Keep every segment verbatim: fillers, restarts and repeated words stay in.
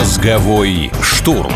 Мозговой штурм.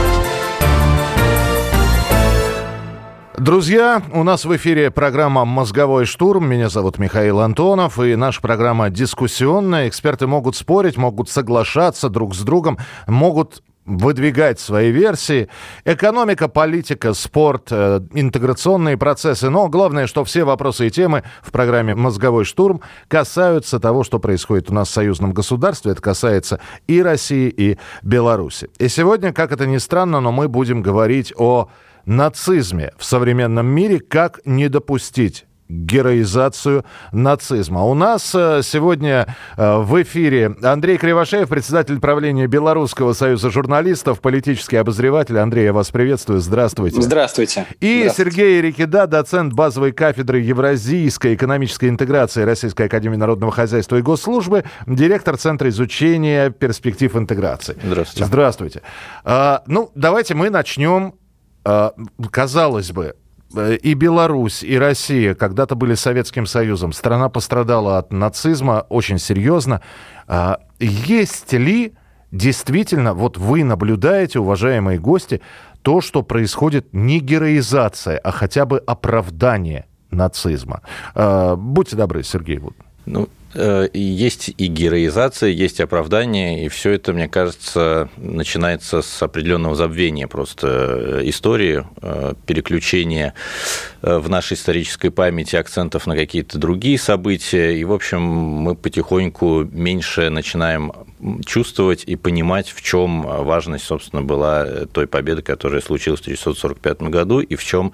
Друзья, у нас в эфире программа «Мозговой штурм». Меня зовут Михаил Антонов, и наша программа дискуссионная. Эксперты могут спорить, могут соглашаться друг с другом, могут выдвигать свои версии. Экономика, политика, спорт, э, интеграционные процессы. Но главное, что все вопросы и темы в программе «Мозговой штурм» касаются того, что происходит у нас в союзном государстве. Это касается и России, и Беларуси. И сегодня, как это ни странно, но мы будем говорить о нацизме в современном мире, как не допустить героизацию нацизма. У нас э, сегодня э, в эфире Андрей Кривошеев, председатель правления Белорусского союза журналистов, политический обозреватель. Андрей, я вас приветствую. Здравствуйте. Здравствуйте. И Здравствуйте. Сергей Рикида, доцент базовой кафедры Евразийской экономической интеграции Российской академии народного хозяйства и госслужбы, директор Центра изучения перспектив интеграции. Здравствуйте. Здравствуйте. А, ну, давайте мы начнем. А, казалось бы, и Беларусь, и Россия когда-то были Советским Союзом. Страна пострадала от нацизма очень серьезно. А, есть ли действительно, вот вы наблюдаете, уважаемые гости, то, что происходит не героизация, а хотя бы оправдание нацизма? А, будьте добры, Сергей. Ну, есть и героизация, есть оправдание, и все это, мне кажется, начинается с определенного забвения просто истории, переключения в нашей исторической памяти акцентов на какие-то другие события, и, в общем, мы потихоньку меньше начинаем чувствовать и понимать, в чем важность, собственно, была той победы, которая случилась в тысяча девятьсот сорок пятом году, и в чем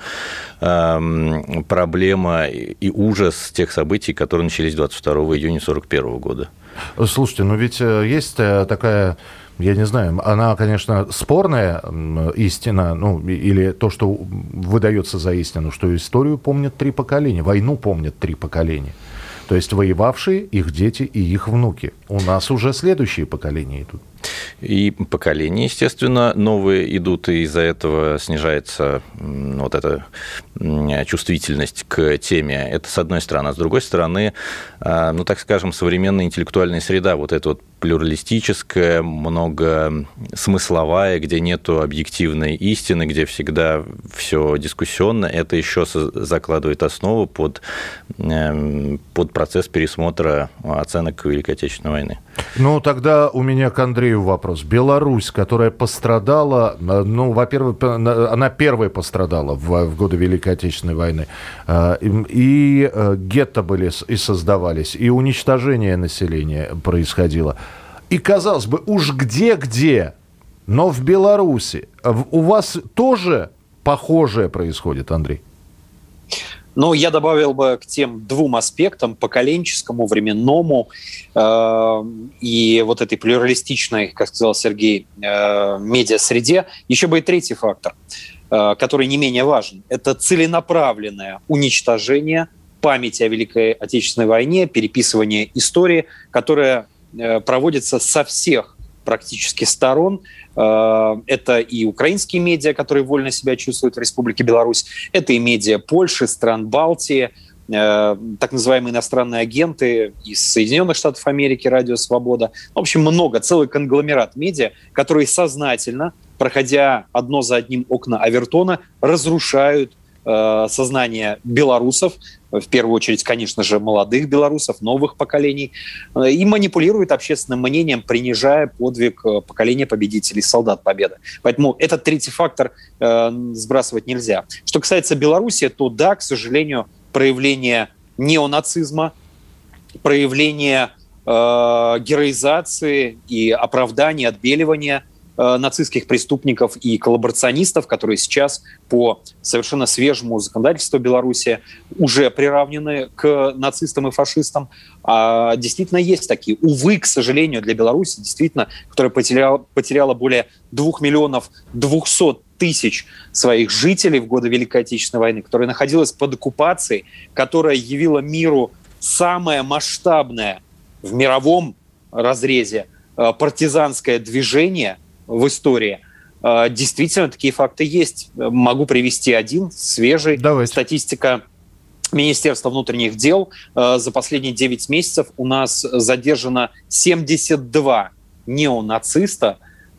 проблема и ужас тех событий, которые начались двадцать второго июня сорок первого года. Слушайте, ну ведь есть такая, я не знаю, она, конечно, спорная истина, ну, или то, что выдается за истину, что историю помнят три поколения, войну помнят три поколения. То есть воевавшие, их дети и их внуки. У нас уже следующие поколения идут. И поколения, естественно, новые идут, и из-за этого снижается вот эта чувствительность к теме. Это с одной стороны. А с другой стороны, ну, так скажем, современная интеллектуальная среда, вот эта вот плюралистическая, многосмысловая, где нету объективной истины, где всегда все дискуссионно, это еще закладывает основу под, под процесс пересмотра оценок Великой Отечественной войны. Ну, тогда у меня к Андрею вопрос. Беларусь, которая пострадала, ну, во-первых, она первой пострадала в, в годы Великой Отечественной войны, и гетто были и создавались, и уничтожение населения происходило. И, казалось бы, уж где-где, но в Беларуси у вас тоже похожее происходит, Андрей? Ну, я добавил бы к тем двум аспектам, поколенческому, временному э, и вот этой плюралистичной, как сказал Сергей, э, медиасреде, еще бы и третий фактор, э, который не менее важен. Это целенаправленное уничтожение памяти о Великой Отечественной войне, переписывание истории, которая э, проводится со всех практически сторон. Это и украинские медиа, которые вольно себя чувствуют в Республике Беларусь, это и медиа Польши, стран Балтии, так называемые иностранные агенты из Соединенных Штатов Америки, Радио Свобода. В общем, много, целый конгломерат медиа, которые сознательно, проходя одно за одним окна Авертона, разрушают сознание белорусов, в первую очередь, конечно же, молодых белорусов, новых поколений, и манипулирует общественным мнением, принижая подвиг поколения победителей, солдат Победы. Поэтому этот третий фактор э, сбрасывать нельзя. Что касается Беларуси, то да, к сожалению, проявление неонацизма, проявление э, героизации и оправдания, отбеливания нацистских преступников и коллаборационистов, которые сейчас по совершенно свежему законодательству Беларуси уже приравнены к нацистам и фашистам. А действительно есть такие. Увы, к сожалению, для Беларуси, действительно, которая потеряла, потеряла более двух миллионов двухсот тысяч своих жителей в годы Великой Отечественной войны, которая находилась под оккупацией, которая явила миру самое масштабное в мировом разрезе партизанское движение в истории. Действительно, такие факты есть. Могу привести один, свежий. Давайте. Статистика Министерства внутренних дел. За последние девять месяцев у нас задержано семьдесят два неонациста,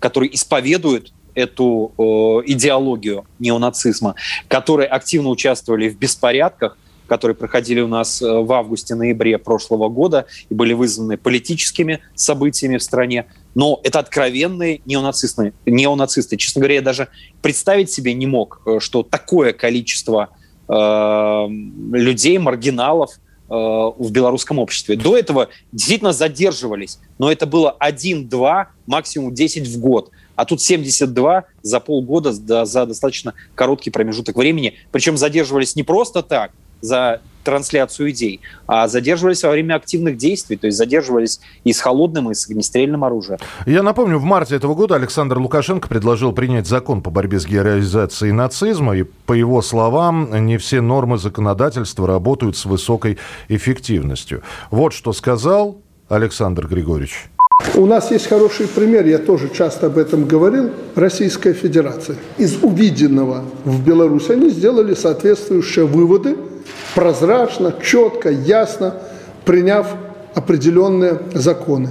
которые исповедуют эту э, идеологию неонацизма, которые активно участвовали в беспорядках, которые проходили у нас в августе-ноябре прошлого года и были вызваны политическими событиями в стране. Но это откровенные неонацисты. неонацисты. Честно говоря, я даже представить себе не мог, что такое количество э, людей, маргиналов э, в белорусском обществе. До этого действительно задерживались, но это было один-два, максимум десять в год. А тут семьдесят два за полгода, да, за достаточно короткий промежуток времени. Причем задерживались не просто так, за трансляцию идей, а задерживались во время активных действий, то есть задерживались и с холодным, и с огнестрельным оружием. Я напомню, в марте этого года Александр Лукашенко предложил принять закон по борьбе с героизацией нацизма, и, по его словам, не все нормы законодательства работают с высокой эффективностью. Вот что сказал Александр Григорьевич. У нас есть хороший пример, я тоже часто об этом говорил, Российская Федерация. Из увиденного в Беларуси они сделали соответствующие выводы, прозрачно, четко, ясно, приняв определенные законы.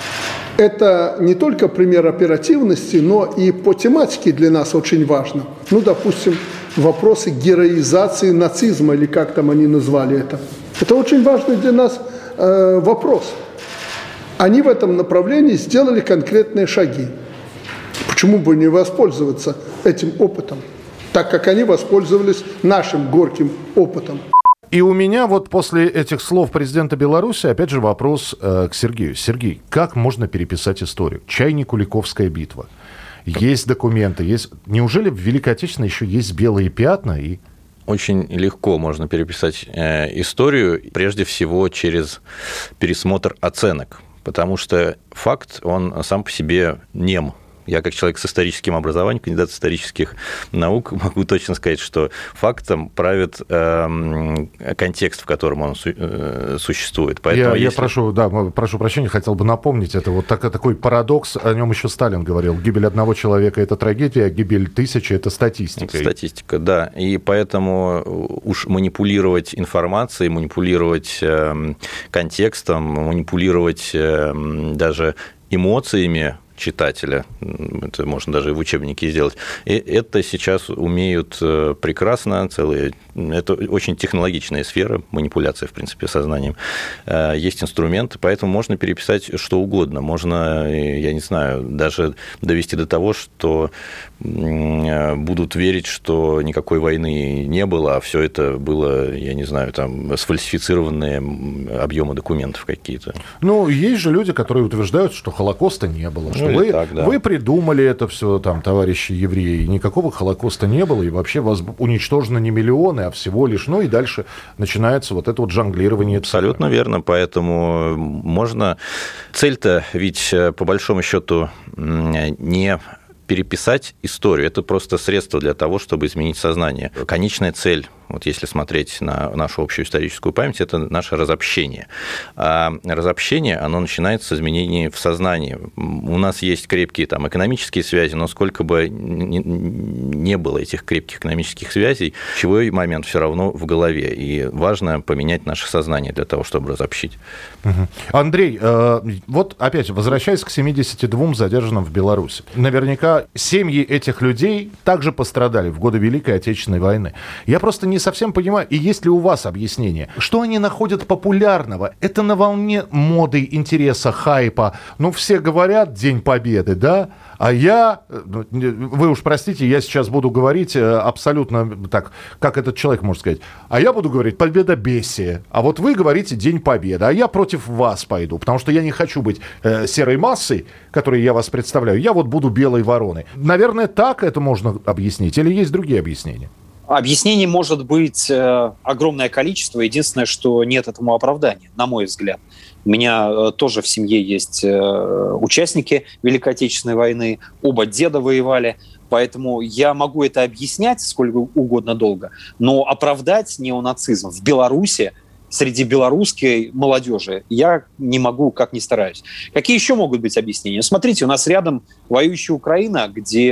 Это не только пример оперативности, но и по тематике для нас очень важно. Ну, допустим, вопросы героизации нацизма, или как там они назвали это. Это очень важный для нас э, вопрос. Они в этом направлении сделали конкретные шаги. Почему бы не воспользоваться этим опытом, так как они воспользовались нашим горьким опытом? И у меня вот после этих слов президента Беларуси опять же вопрос э, к Сергею. Сергей, как можно переписать историю? Чайник-Куликовская битва. Есть документы, есть... Неужели в Великой Отечественной еще есть белые пятна и... Очень легко можно переписать э, историю, прежде всего через пересмотр оценок. Потому что факт, он сам по себе нем. Я, как человек с историческим образованием, кандидат исторических наук, могу точно сказать, что фактом правит э, контекст, в котором он су- э, существует. Поэтому, я, если... я прошу, да, прошу прощения, хотел бы напомнить, это вот так, такой парадокс, о нем еще Сталин говорил. Гибель одного человека – это трагедия, а гибель тысячи – это статистика. Это статистика, да. И поэтому уж манипулировать информацией, манипулировать э, контекстом, манипулировать э, даже эмоциями читателя, это можно даже и в учебнике сделать, и это сейчас умеют прекрасно, целые, это очень технологичная сфера, манипуляция, в принципе, сознанием. Есть инструменты, поэтому можно переписать что угодно, можно, я не знаю, даже довести до того, что будут верить, что никакой войны не было, а все это было, я не знаю, там, сфальсифицированные объемы документов какие-то. Ну, есть же люди, которые утверждают, что Холокоста не было, что Вы, так, да. вы придумали это все, там, товарищи евреи, никакого Холокоста не было, и вообще вас уничтожено не миллионы, а всего лишь, ну и дальше начинается вот это вот жонглирование. Абсолютно верно, поэтому можно... Цель-то ведь, по большому счету, не переписать историю, это просто средство для того, чтобы изменить сознание. Конечная цель, вот если смотреть на нашу общую историческую память, это наше разобщение. А разобщение, оно начинается с изменений в сознании. У нас есть крепкие там, экономические связи, но сколько бы ни было этих крепких экономических связей, ключевой момент все равно в голове. И важно поменять наше сознание для того, чтобы разобщить. Угу. Андрей, э, вот опять возвращаясь к семидесяти двум задержанным в Беларуси. Наверняка семьи этих людей также пострадали в годы Великой Отечественной войны. Я просто не совсем понимаю, и есть ли у вас объяснение, что они находят популярного? Это на волне моды, интереса, хайпа. Ну, все говорят День Победы, да? А я, вы уж простите, я сейчас буду говорить абсолютно так, как этот человек может сказать. А я буду говорить победобесие. А вот вы говорите День Победы, а я против вас пойду, потому что я не хочу быть э, серой массой, которой я вас представляю. Я вот буду белой вороной. Наверное, так это можно объяснить, или есть другие объяснения? Объяснений может быть э, огромное количество. Единственное, что нет этому оправдания, на мой взгляд. У меня э, тоже в семье есть э, участники Великой Отечественной войны. Оба деда воевали. Поэтому я могу это объяснять сколько угодно долго. Но оправдать неонацизм в Беларуси среди белорусской молодежи я не могу, как ни стараюсь. Какие еще могут быть объяснения? Смотрите, у нас рядом воюющая Украина, где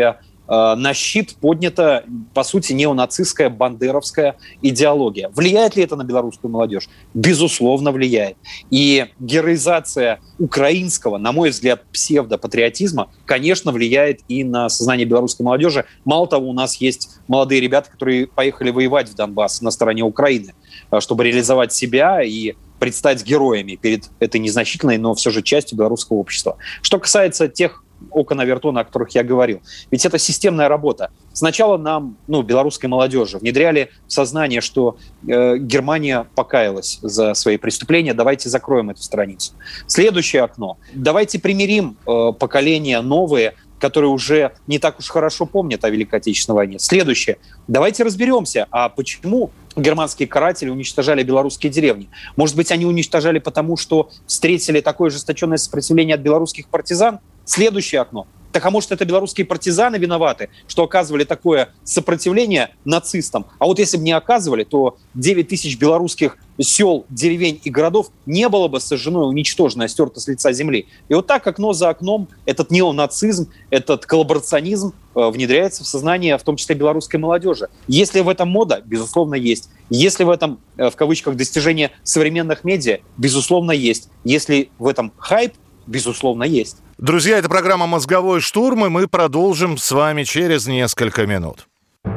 на щит поднята, по сути, неонацистская, бандеровская идеология. Влияет ли это на белорусскую молодежь? Безусловно, влияет. И героизация украинского, на мой взгляд, псевдопатриотизма, конечно, влияет и на сознание белорусской молодежи. Мало того, у нас есть молодые ребята, которые поехали воевать в Донбасс на стороне Украины, чтобы реализовать себя и предстать героями перед этой незначительной, но все же частью белорусского общества. Что касается тех окон Овертона, о которых я говорил. Ведь это системная работа. Сначала нам, ну, белорусской молодежи, внедряли в сознание, что э, Германия покаялась за свои преступления, давайте закроем эту страницу. Следующее окно. Давайте примирим э, поколения новые, которые уже не так уж хорошо помнят о Великой Отечественной войне. Следующее. Давайте разберемся, а почему германские каратели уничтожали белорусские деревни? Может быть, они уничтожали потому, что встретили такое ожесточенное сопротивление от белорусских партизан? Следующее окно. Так а может, это белорусские партизаны виноваты, что оказывали такое сопротивление нацистам? А вот если бы не оказывали, то девять тысяч белорусских сел, деревень и городов не было бы сожжено и уничтожено, стерто с лица земли. И вот так, окно за окном, этот неонацизм, этот коллаборационизм э, внедряется в сознание, в том числе белорусской молодежи. Если в этом мода, безусловно, есть. Если в этом, э, в кавычках, достижение современных медиа, безусловно, есть. Если в этом хайп, безусловно, есть. Друзья, это программа «Мозговой штурм», и мы продолжим с вами через несколько минут.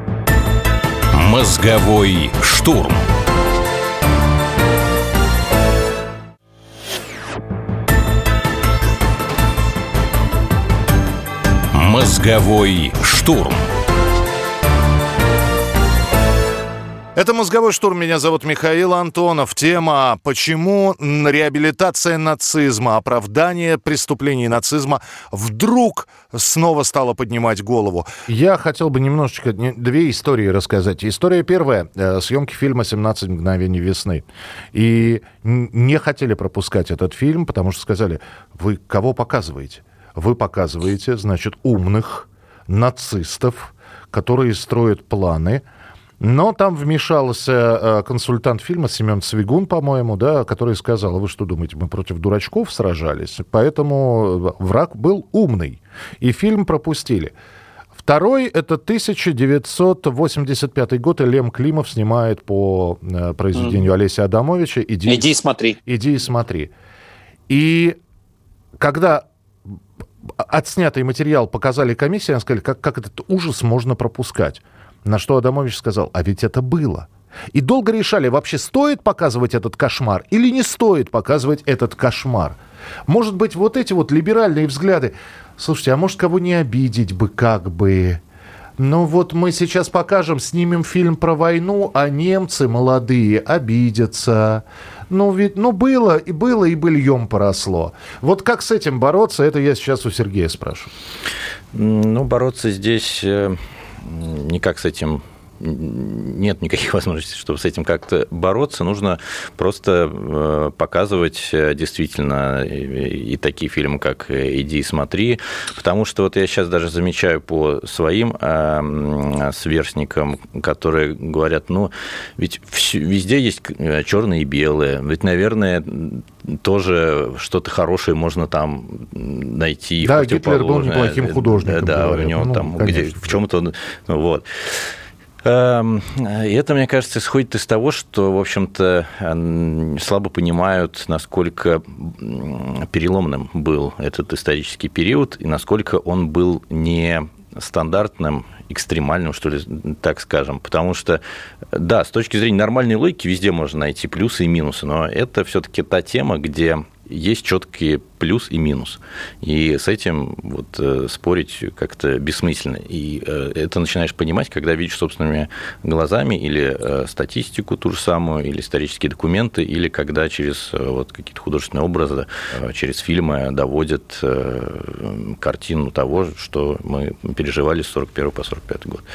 «Мозговой штурм». «Мозговой штурм». Это «Мозговой штурм». Меня зовут Михаил Антонов. Тема «Почему реабилитация нацизма, оправдание преступлений нацизма вдруг снова стала поднимать голову». Я хотел бы немножечко, две истории рассказать. История первая. Съемки фильма «семнадцать мгновений весны». И не хотели пропускать этот фильм, потому что сказали: вы кого показываете? Вы показываете, значит, умных нацистов, которые строят планы. Но там вмешался консультант фильма Семен Цвигун, по-моему, да, который сказал: вы что думаете, мы против дурачков сражались? Поэтому враг был умный. И фильм пропустили. Второй — это тысяча девятьсот восемьдесят пятый год, и Лем Климов снимает по произведению mm. Олеся Адамовича «Иди, «Иди и смотри». «Иди и смотри». И когда отснятый материал показали комиссии, они сказали, как, как этот ужас можно пропускать. На что Адамович сказал: а ведь это было. И долго решали, вообще стоит показывать этот кошмар или не стоит показывать этот кошмар. Может быть, вот эти вот либеральные взгляды. Слушайте, а может, кого не обидеть бы как бы? Ну вот мы сейчас покажем, снимем фильм про войну, а немцы молодые обидятся. Ну ведь, ну было и было, и быльем поросло. Вот как с этим бороться, это я сейчас у Сергея спрашиваю. Ну, бороться здесь... Никак с этим нет никаких возможностей, чтобы с этим как-то бороться. Нужно просто показывать действительно и такие фильмы, как «Иди и смотри», потому что вот я сейчас даже замечаю по своим сверстникам, которые говорят: ну, ведь везде есть черное и белое, ведь, наверное, тоже что-то хорошее можно там найти. Да, Гитлер был неплохим художником. Да, говорят. у него ну, там где, в чем-то, ну, вот. И это, мне кажется, исходит из того, что, в общем-то, слабо понимают, насколько переломным был этот исторический период и насколько он был не стандартным, экстремальным, что ли, так скажем. Потому что, да, с точки зрения нормальной логики везде можно найти плюсы и минусы, но это все-таки та тема, где есть четкий плюс и минус. И с этим вот спорить как-то бессмысленно. И это начинаешь понимать, когда видишь собственными глазами или статистику ту же самую, или исторические документы, или когда через вот какие-то художественные образы, через фильмы доводят картину того, что мы переживали с сорок первого по сорок пятый год.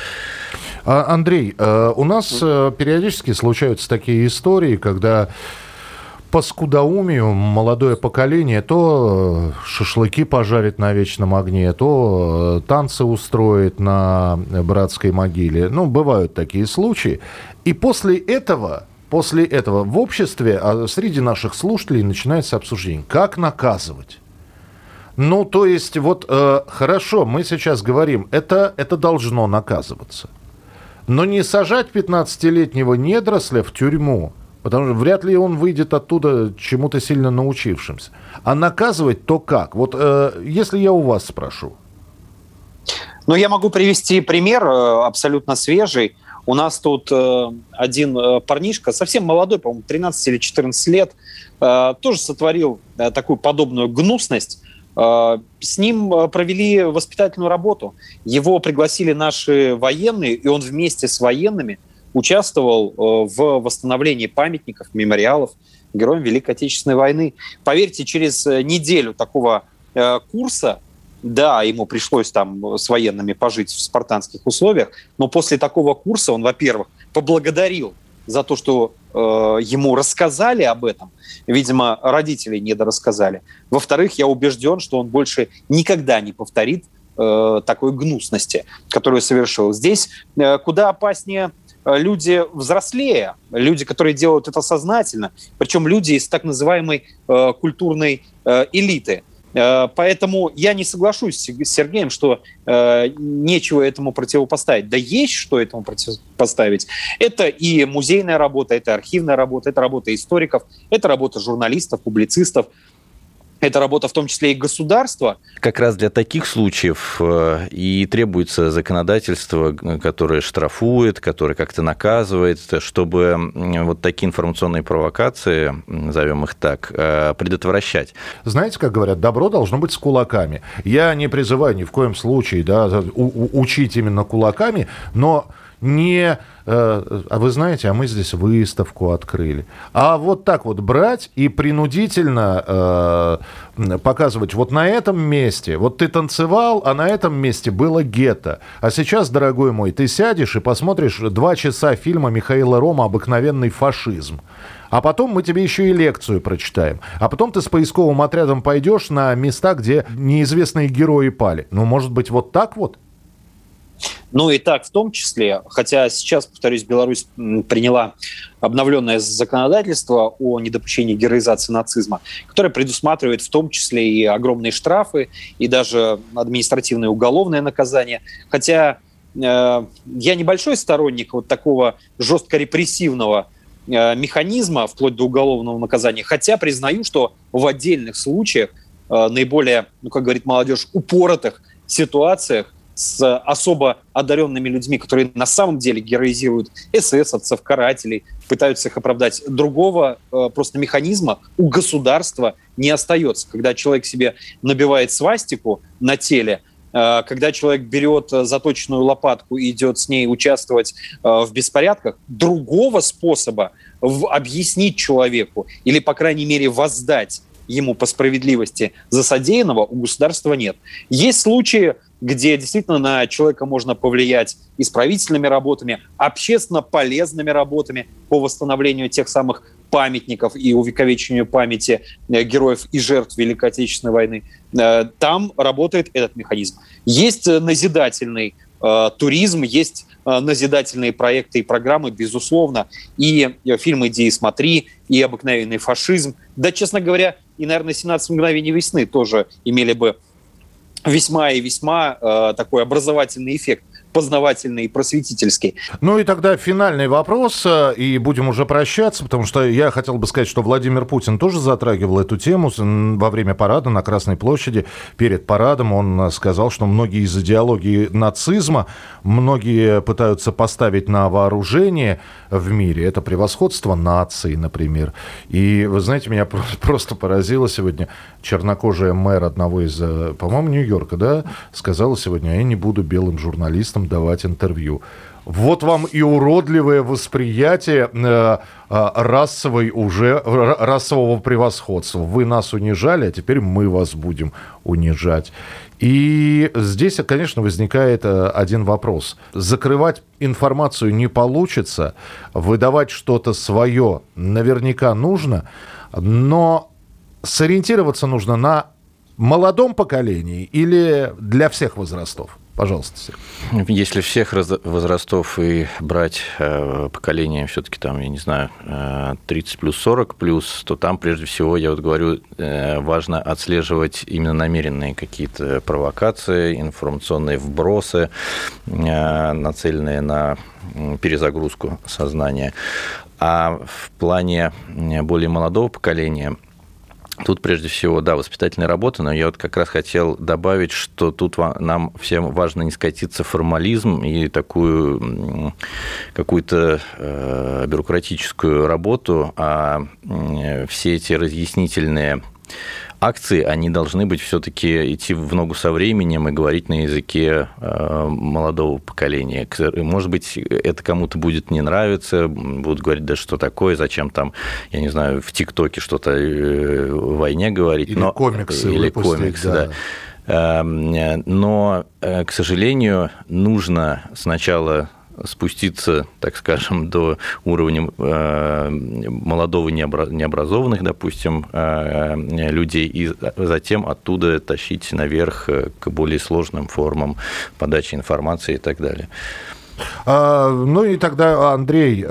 Андрей, у нас периодически случаются такие истории, когда по скудоумию молодое поколение то шашлыки пожарит на вечном огне, то танцы устроит на братской могиле. Ну, бывают такие случаи. И после этого, после этого в обществе, а среди наших слушателей начинается обсуждение, как наказывать. Ну, то есть, вот, э, хорошо, мы сейчас говорим, это, это должно наказываться. Но не сажать пятнадцатилетнего недоросля в тюрьму, потому что вряд ли он выйдет оттуда чему-то сильно научившимся. А наказывать то как? Вот э, если я у вас спрошу. Ну, я могу привести пример э, абсолютно свежий. У нас тут э, один э, парнишка, совсем молодой, по-моему, тринадцать или четырнадцать лет, э, тоже сотворил э, такую подобную гнусность. Э, с ним э, провели воспитательную работу. Его пригласили наши военные, и он вместе с военными участвовал э, в восстановлении памятников, мемориалов героям Великой Отечественной войны. Поверьте, через неделю такого э, курса, да, ему пришлось там с военными пожить в спартанских условиях, но после такого курса он, во-первых, поблагодарил за то, что э, ему рассказали об этом. Видимо, родители недорассказали. Во-вторых, я убежден, что он больше никогда не повторит э, такой гнусности, которую совершил. Здесь э, куда опаснее люди взрослее, люди, которые делают это сознательно, причем люди из так называемой э, культурной э, элиты. Поэтому я не соглашусь с Сергеем, что э, нечего этому противопоставить. Да есть что этому противопоставить. Это и музейная работа, это архивная работа, это работа историков, это работа журналистов, публицистов. Это работа в том числе и государства. Как раз для таких случаев и требуется законодательство, которое штрафует, которое как-то наказывает, чтобы вот такие информационные провокации, назовем их так, предотвращать. Знаете, как говорят, добро должно быть с кулаками. Я не призываю ни в коем случае, да, у- учить именно кулаками, но не... А вы знаете, а мы здесь выставку открыли. А вот так вот брать и принудительно э, показывать, вот на этом месте, вот ты танцевал, а на этом месте было гетто. А сейчас, дорогой мой, ты сядешь и посмотришь два часа фильма Михаила Рома «Обыкновенный фашизм». А потом мы тебе еще и лекцию прочитаем. А потом ты с поисковым отрядом пойдешь на места, где неизвестные герои пали. Ну, может быть, вот так вот? Ну и так в том числе, хотя сейчас, повторюсь, Беларусь приняла обновленное законодательство о недопущении героизации нацизма, которое предусматривает в том числе и огромные штрафы, и даже административное уголовное наказание. Хотя э, я небольшой сторонник вот такого жестко репрессивного э, механизма, вплоть до уголовного наказания, хотя признаю, что в отдельных случаях, э, наиболее, ну, как говорит молодежь, упоротых ситуациях, с особо одаренными людьми, которые на самом деле героизируют эсэсовцев, карателей, пытаются их оправдать. Другого э, просто механизма у государства не остается. Когда человек себе набивает свастику на теле, э, когда человек берет заточенную лопатку и идет с ней участвовать э, в беспорядках, другого способа в, объяснить человеку или, по крайней мере, воздать ему по справедливости за содеянного у государства нет. Есть случаи, где действительно на человека можно повлиять исправительными работами, общественно полезными работами по восстановлению тех самых памятников и увековечению памяти героев и жертв Великой Отечественной войны. Там работает этот механизм. Есть назидательный э, туризм, есть э, назидательные проекты и программы, безусловно, и фильм «Иди и смотри», и «Обыкновенный фашизм». Да, честно говоря, и, наверное, «семнадцать мгновений весны» тоже имели бы весьма и весьма э, такой образовательный эффект, познавательный и просветительский. Ну и тогда финальный вопрос, и будем уже прощаться, потому что я хотел бы сказать, что Владимир Путин тоже затрагивал эту тему во время парада на Красной площади. Перед парадом он сказал, что многие из идеологии нацизма, многие пытаются поставить на вооружение в мире. Это превосходство нации, например. И, вы знаете, меня просто поразило сегодня чернокожая мэр одного из, по-моему, Нью-Йорка, да, сказала сегодня: я не буду белым журналистом давать интервью. Вот вам и уродливое восприятие э, э, расовой уже, расового превосходства. Вы нас унижали, а теперь мы вас будем унижать. И здесь, конечно, возникает э, один вопрос. Закрывать информацию не получится, выдавать что-то свое наверняка нужно, но сориентироваться нужно на молодом поколении или для всех возрастов? Пожалуйста, Сергей. Если всех возрастов и брать поколение все-таки там, я не знаю, тридцать плюс, сорок плюс, то там, прежде всего, я вот говорю, важно отслеживать именно намеренные какие-то провокации, информационные вбросы, нацеленные на перезагрузку сознания. А в плане более молодого поколения тут, прежде всего, да, воспитательная работа, но я вот как раз хотел добавить, что тут нам всем важно не скатиться в формализм и такую какую-то э, бюрократическую работу, а э, все эти разъяснительные акции, они должны быть все-таки идти в ногу со временем и говорить на языке молодого поколения. Может быть, это кому-то будет не нравиться, будут говорить, да что такое, зачем там, я не знаю, в ТикТоке что-то о войне говорить. Или но, комиксы Или комиксы, да. да. Но, к сожалению, нужно сначала спуститься, так скажем, до уровня молодого необразованных, допустим, людей, и затем оттуда тащить наверх к более сложным формам подачи информации и так далее. А, ну и тогда, Андрей,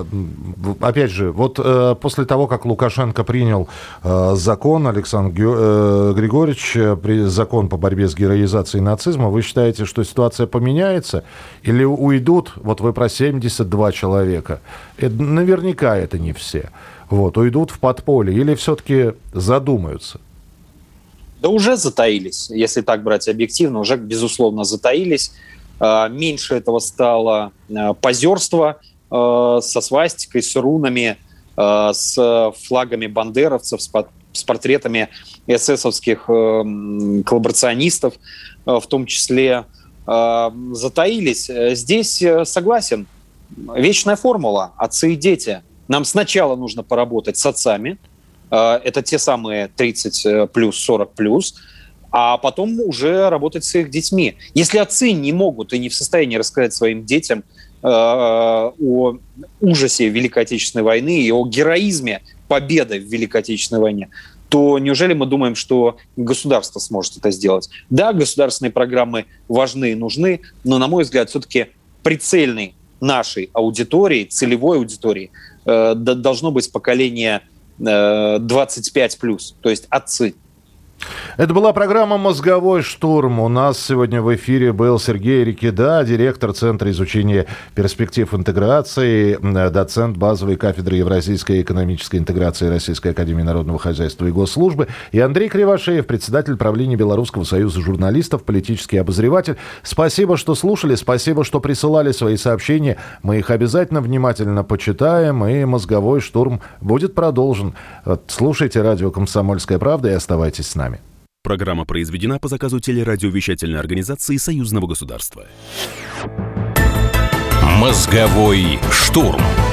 опять же, вот после того, как Лукашенко принял закон, Александр Григорьевич, закон по борьбе с героизацией нацизма, вы считаете, что ситуация поменяется или уйдут, вот вы про семьдесят два человека, это, наверняка это не все, вот, уйдут в подполье или все-таки задумаются? Да уже затаились, если так брать объективно, уже, безусловно, затаились. Меньше этого стало позерства со свастикой, с рунами, с флагами бандеровцев, с портретами эсэсовских коллаборационистов, в том числе, затаились. Здесь согласен. Вечная формула «отцы и дети». Нам сначала нужно поработать с отцами. Это те самые тридцать плюс, сорок плюс. А потом уже работать с их детьми. Если отцы не могут и не в состоянии рассказать своим детям э, о ужасе Великой Отечественной войны и о героизме победы в Великой Отечественной войне, то неужели мы думаем, что государство сможет это сделать? Да, государственные программы важны и нужны, но, на мой взгляд, все-таки прицельной нашей аудитории, целевой аудитории э, должно быть поколение э, двадцать пять плюс, то есть отцы. Это была программа «Мозговой штурм». У нас сегодня в эфире был Сергей Рикида, директор Центра изучения перспектив интеграции, доцент базовой кафедры Евразийской экономической интеграции Российской академии народного хозяйства и госслужбы, и Андрей Кривошеев, председатель правления Белорусского союза журналистов, политический обозреватель. Спасибо, что слушали, спасибо, что присылали свои сообщения. Мы их обязательно внимательно почитаем, и «Мозговой штурм» будет продолжен. Слушайте радио «Комсомольская правда» и оставайтесь с нами. Программа произведена по заказу телерадиовещательной организации Союзного государства. «Мозговой штурм».